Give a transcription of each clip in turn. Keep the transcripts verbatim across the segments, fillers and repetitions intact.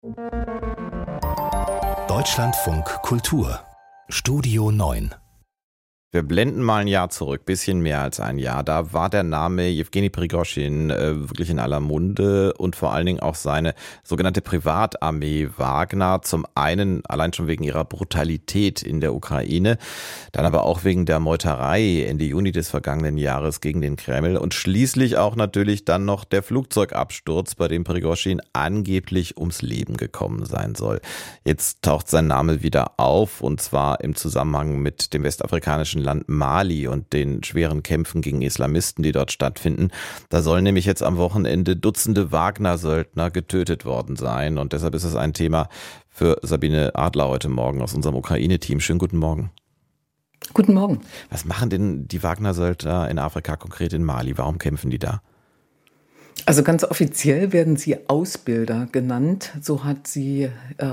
Deutschlandfunk Kultur Studio neun. Wir blenden mal ein Jahr zurück, bisschen mehr als ein Jahr. Da war der Name Jewgeni Prigoschin äh, wirklich in aller Munde und vor allen Dingen auch seine sogenannte Privatarmee Wagner. Zum einen allein schon wegen ihrer Brutalität in der Ukraine, dann aber auch wegen der Meuterei Ende Juni des vergangenen Jahres gegen den Kreml und schließlich auch natürlich dann noch der Flugzeugabsturz, bei dem Prigoschin angeblich ums Leben gekommen sein soll. Jetzt taucht sein Name wieder auf und zwar im Zusammenhang mit dem westafrikanischen Land Mali und den schweren Kämpfen gegen Islamisten, die dort stattfinden. Da sollen nämlich jetzt am Wochenende Dutzende Wagner-Söldner getötet worden sein und deshalb ist es ein Thema für Sabine Adler heute Morgen aus unserem Ukraine-Team. Schönen guten Morgen. Guten Morgen. Was machen denn die Wagner-Söldner in Afrika, konkret in Mali? Warum kämpfen die da? Also ganz offiziell werden sie Ausbilder genannt. So hat sie äh,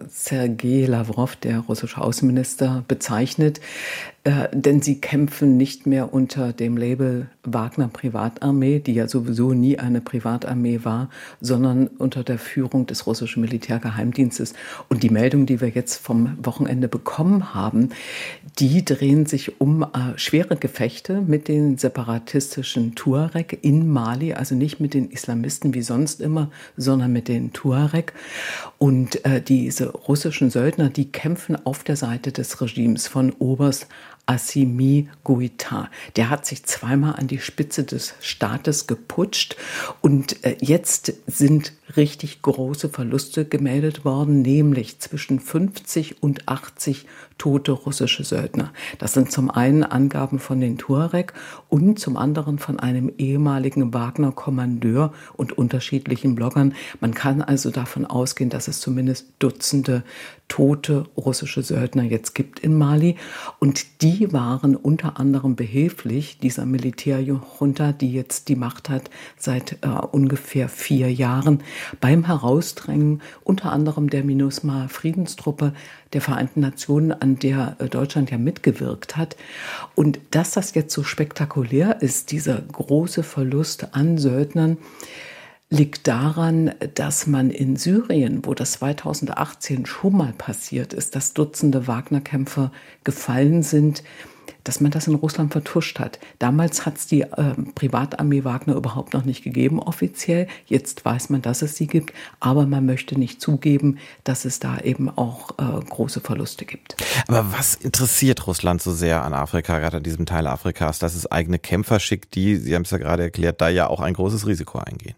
Sergei Lavrov, der russische Außenminister, bezeichnet. Äh, denn sie kämpfen nicht mehr unter dem Label Wagner Privatarmee, die ja sowieso nie eine Privatarmee war, sondern unter der Führung des russischen Militärgeheimdienstes. Und die Meldung, die wir jetzt vom Wochenende bekommen haben, die drehen sich um äh, schwere Gefechte mit den separatistischen Tuareg in Mali, also nicht mit den Islamisten wie sonst immer, sondern mit den Tuareg. Und äh, diese russischen Söldner, die kämpfen auf der Seite des Regimes von Oberst Assimi Goïta. Der hat sich zweimal an die Spitze des Staates geputscht und äh, jetzt sind richtig große Verluste gemeldet worden, nämlich zwischen fünfzig und achtzig tote russische Söldner. Das sind zum einen Angaben von den Tuareg und zum anderen von einem ehemaligen Wagner-Kommandeur und unterschiedlichen Bloggern. Man kann also davon ausgehen, dass es zumindest Dutzende tote russische Söldner jetzt gibt in Mali. Und die waren unter anderem behilflich dieser Militärjunta, die jetzt die Macht hat seit äh, ungefähr vier Jahren, beim Herausdrängen unter anderem der MINUSMA-Friedenstruppe der Vereinten Nationen, an der äh, Deutschland ja mitgewirkt hat. Und dass das jetzt so spektakulär ist, dieser große Verlust an Söldnern, liegt daran, dass man in Syrien, wo das zweitausendachtzehn schon mal passiert ist, dass Dutzende Wagner-Kämpfer gefallen sind, dass man das in Russland vertuscht hat. Damals hat es die äh, Privatarmee Wagner überhaupt noch nicht gegeben, offiziell. Jetzt weiß man, dass es sie gibt, aber man möchte nicht zugeben, dass es da eben auch äh, große Verluste gibt. Aber was interessiert Russland so sehr an Afrika, gerade an diesem Teil Afrikas, dass es eigene Kämpfer schickt, die, Sie haben es ja gerade erklärt, da ja auch ein großes Risiko eingehen?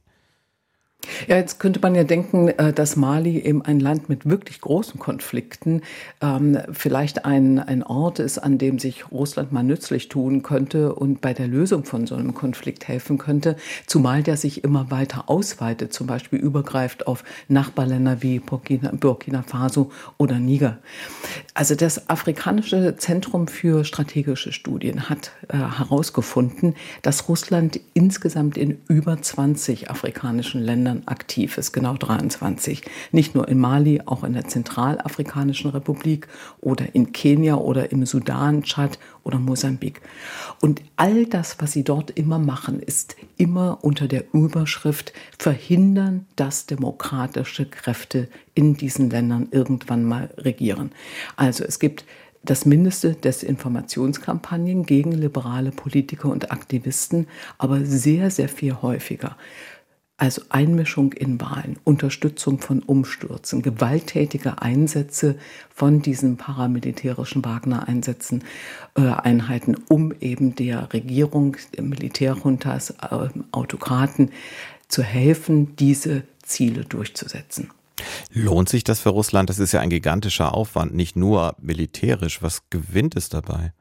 Ja, jetzt könnte man ja denken, dass Mali eben ein Land mit wirklich großen Konflikten ähm, vielleicht ein, ein Ort ist, an dem sich Russland mal nützlich tun könnte und bei der Lösung von so einem Konflikt helfen könnte, zumal der sich immer weiter ausweitet, zum Beispiel übergreift auf Nachbarländer wie Burkina, Burkina Faso oder Niger. Also das Afrikanische Zentrum für strategische Studien hat äh, herausgefunden, dass Russland insgesamt in über zwanzig afrikanischen Ländern aktiv ist, genau dreiundzwanzig. Nicht nur in Mali, auch in der Zentralafrikanischen Republik oder in Kenia oder im Sudan, Tschad oder Mosambik. Und all das, was sie dort immer machen, ist immer unter der Überschrift verhindern, dass demokratische Kräfte in diesen Ländern irgendwann mal regieren. Also es gibt das Mindeste Desinformationskampagnen gegen liberale Politiker und Aktivisten, aber sehr, sehr viel häufiger. Also Einmischung in Wahlen, Unterstützung von Umstürzen, gewalttätige Einsätze von diesen paramilitärischen Wagner-Einsätzen, äh, Einheiten, um eben der Regierung, der Militärjuntas, äh, Autokraten zu helfen, diese Ziele durchzusetzen. Lohnt sich das für Russland? Das ist ja ein gigantischer Aufwand, nicht nur militärisch. Was gewinnt es dabei?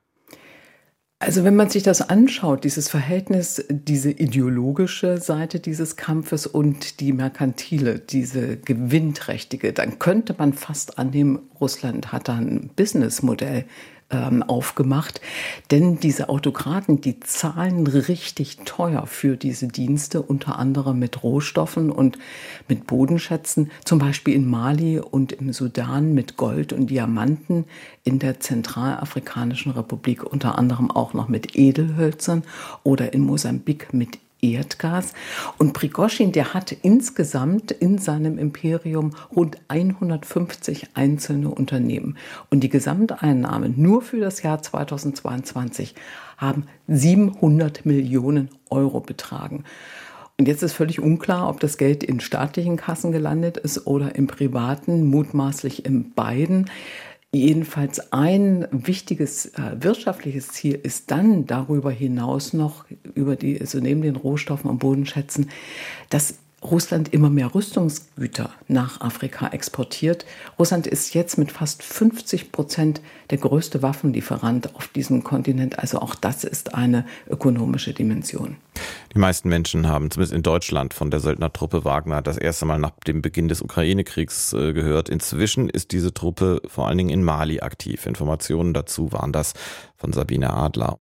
Also wenn man sich das anschaut, dieses Verhältnis, diese ideologische Seite dieses Kampfes und die merkantile, diese gewinnträchtige, dann könnte man fast annehmen, Russland hat da ein Businessmodell ähm, aufgemacht. Denn diese Autokraten, die zahlen richtig teuer für diese Dienste, unter anderem mit Rohstoffen und mit Bodenschätzen, zum Beispiel in Mali und im Sudan mit Gold und Diamanten, in der Zentralafrikanischen Republik unter anderem auch noch mit Edelhölzern oder in Mosambik mit Erdgas. Und Prigoschin, der hat insgesamt in seinem Imperium rund hundertfünfzig einzelne Unternehmen. Und die Gesamteinnahmen nur für das Jahr zweitausendzweiundzwanzig haben siebenhundert Millionen Euro betragen. Und jetzt ist völlig unklar, ob das Geld in staatlichen Kassen gelandet ist oder im privaten, mutmaßlich in beiden. Jedenfalls ein wichtiges äh, wirtschaftliches Ziel ist dann darüber hinaus noch, über die, also neben den Rohstoffen und Bodenschätzen, dass Russland immer mehr Rüstungsgüter nach Afrika exportiert. Russland ist jetzt mit fast fünfzig Prozent der größte Waffenlieferant auf diesem Kontinent. Also auch das ist eine ökonomische Dimension. Die meisten Menschen haben zumindest in Deutschland von der Söldnertruppe Wagner das erste Mal nach dem Beginn des Ukraine-Kriegs äh, gehört. Inzwischen ist diese Truppe vor allen Dingen in Mali aktiv. Informationen dazu waren das von Sabine Adler.